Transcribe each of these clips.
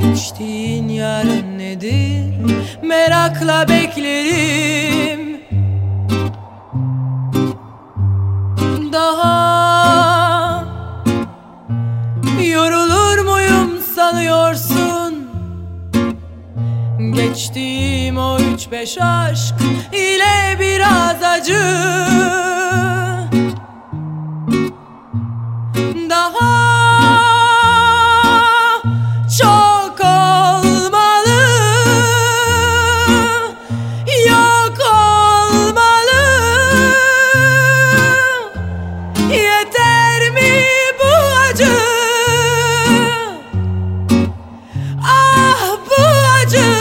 İçtiğin yarın nedir? Merakla beklerim. Daha yorulur muyum sanıyorsun? Geçtiğim o 3-5 aşk ile biraz acı. Daha çok olmalı, yok olmalı. Yeter mi bu acı? Ah bu acı.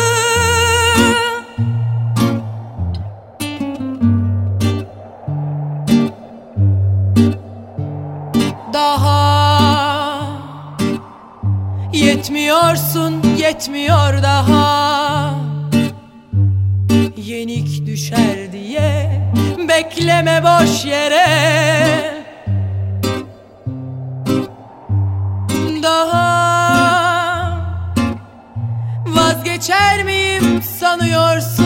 Daha yetmiyorsun, yetmiyor daha. Yenik düşer diye bekleme boş yere. Daha vazgeçer miyim sanıyorsun?